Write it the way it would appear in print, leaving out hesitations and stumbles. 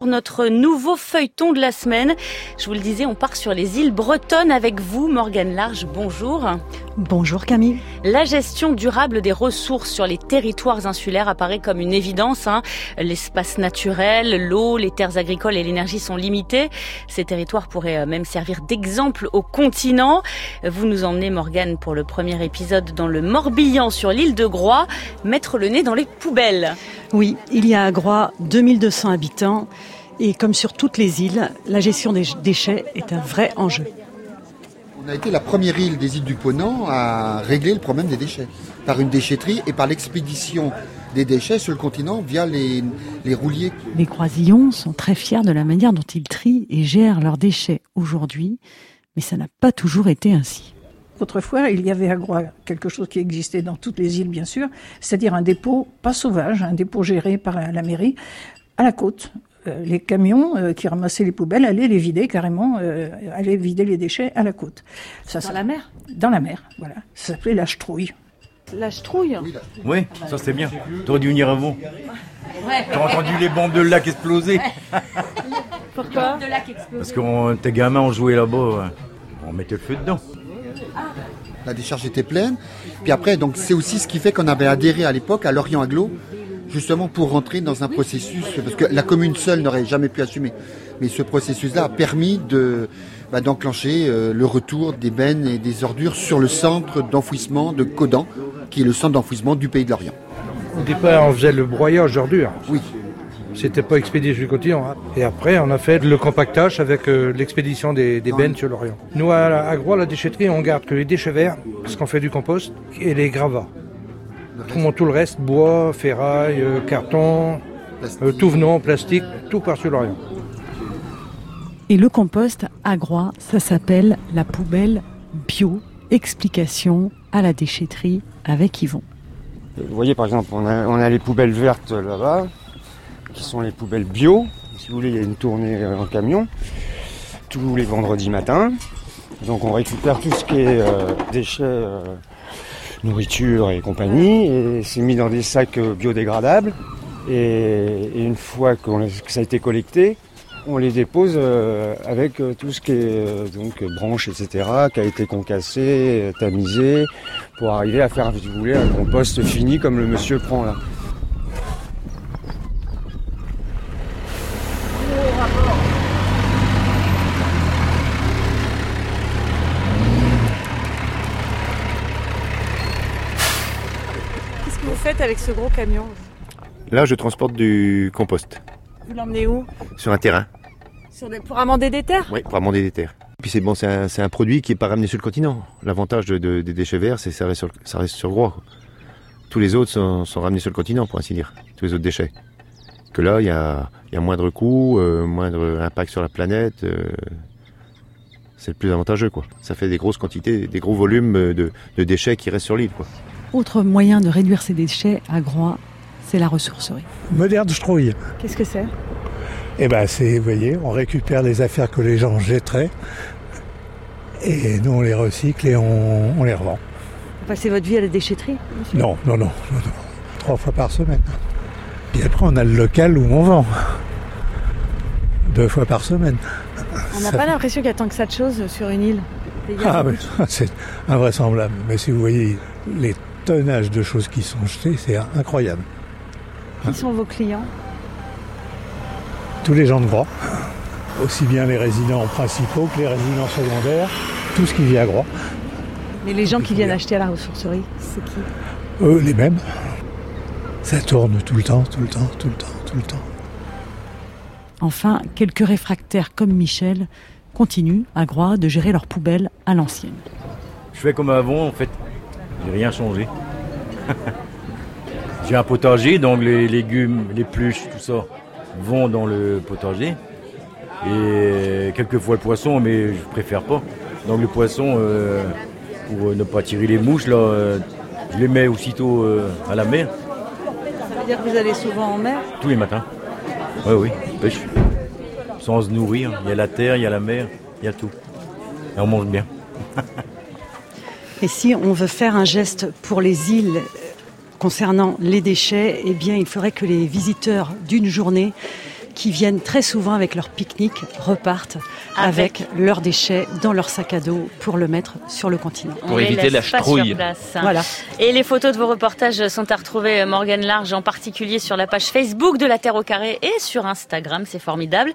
Pour notre nouveau feuilleton de la semaine, je vous le disais, on part sur les îles bretonnes avec vous, Morgane Large, bonjour. Bonjour Camille. La gestion durable des ressources sur les territoires insulaires apparaît comme une évidence. L'espace naturel, l'eau, les terres agricoles et l'énergie sont limités. Ces territoires pourraient même servir d'exemple au continent. Vous nous emmenez, Morgane, pour le premier épisode dans le Morbihan sur l'île de Groix, mettre le nez dans les poubelles. Oui, il y a à Groix 2200 habitants. Et comme sur toutes les îles, la gestion des déchets est un vrai enjeu. On a été la première île des îles du Ponant à régler le problème des déchets par une déchetterie et par l'expédition des déchets sur le continent via les rouliers. Les Groisillons sont très fiers de la manière dont ils trient et gèrent leurs déchets aujourd'hui, mais ça n'a pas toujours été ainsi. Autrefois, il y avait à Groix quelque chose qui existait dans toutes les îles, bien sûr, c'est-à-dire un dépôt pas sauvage, un dépôt géré par la mairie, à la côte. Les camions qui ramassaient les poubelles allaient les vider carrément, allaient vider les déchets à la côte. Dans la mer ? Dans la mer, voilà. Ça s'appelait la Strouille. La Strouille ? Oui, ça c'est bien. T'aurais dû venir avant. Ouais. T'as entendu les bombes de lac exploser. Pourquoi ? Parce que tes gamins ont joué là-bas, on mettait le feu dedans. La décharge était pleine. Puis après, donc c'est aussi ce qui fait qu'on avait adhéré à l'époque à Lorient Agglo, justement pour rentrer dans un processus, parce que la commune seule n'aurait jamais pu assumer. Mais ce processus-là a permis d'enclencher le retour des bennes et des ordures sur le centre d'enfouissement de Caudan, qui est le centre d'enfouissement du Pays de Lorient. Au départ, on faisait le broyage d'ordures. Oui. C'était pas expédié sur le continent. Et après, on a fait le compactage avec l'expédition des bennes sur l'Orient. Nous, à Groix, la déchetterie, on garde que les déchets verts, parce qu'on fait du compost, et les gravats. Tout le reste, bois, ferraille, carton, tout venant, plastique, tout part sur l'Orient. Et le compost à Groix, ça s'appelle la poubelle bio. Explication à la déchetterie avec Yvon. Vous voyez, par exemple, on a les poubelles vertes là-bas, qui sont les poubelles bio. Si vous voulez, il y a une tournée en camion, tous les vendredis matins. Donc on récupère tout ce qui est déchets, nourriture et compagnie, et c'est mis dans des sacs biodégradables. Et une fois que ça a été collecté, on les dépose avec tout ce qui est branches, etc., qui a été concassé, tamisé, pour arriver à faire, si vous voulez, un compost fini comme le monsieur prend là. Qu'est-ce que vous faites avec ce gros camion ? Là, je transporte du compost. Vous l'emmenez où ? Sur un terrain. Pour amender des terres ? Oui, pour amender des terres. Puis c'est un produit qui n'est pas ramené sur le continent. L'avantage des déchets verts, c'est que ça reste sur Groix. Tous les autres sont ramenés sur le continent, pour ainsi dire. Tous les autres déchets. Que là, il y a moindre coût, moindre impact sur la planète. C'est le plus avantageux, quoi. Ça fait des grosses quantités, des gros volumes de déchets qui restent sur l'île, quoi. Autre moyen de réduire ces déchets à Groix, c'est la ressourcerie. Moderne Strouille. Qu'est-ce que c'est ? Eh ben, vous voyez, on récupère les affaires que les gens jetteraient et nous on les recycle et on les revend. Vous passez votre vie à la déchetterie, monsieur ? Non. 3 fois par semaine. Puis après on a le local où on vend. 2 fois par semaine. On n'a pas l'impression qu'il y a tant que ça de choses sur une île. Mais c'est invraisemblable. Mais si vous voyez les tonnages de choses qui sont jetées, c'est incroyable. Qui sont vos clients ? Tous les gens de Groix, aussi bien les résidents principaux que les résidents secondaires, tout ce qui vit à Groix. Mais les gens qui viennent acheter à la ressourcerie, c'est qui ? Les mêmes. Ça tourne tout le temps. Enfin, quelques réfractaires comme Michel continuent à Groix de gérer leurs poubelles à l'ancienne. Je fais comme avant, en fait. J'ai rien changé. J'ai un potager, donc les légumes, les pluches, tout ça vont dans le potager. Et quelquefois le poisson, mais je préfère pas. Donc le poisson, pour ne pas tirer les mouches, là, je les mets aussitôt à la mer. Ça veut dire que vous allez souvent en mer ? Tous les matins. Oui, pêche. Sans se nourrir. Il y a la terre, il y a la mer, il y a tout. Et on mange bien. Et si on veut faire un geste pour les îles concernant les déchets, eh bien, il faudrait que les visiteurs d'une journée qui viennent très souvent avec leur pique-nique, repartent avec leurs déchets dans leur sac à dos pour le mettre sur le continent. Pour éviter la chatrouille. Voilà. Et les photos de vos reportages sont à retrouver, Morgane Large, en particulier sur la page Facebook de La Terre au Carré et sur Instagram, c'est formidable.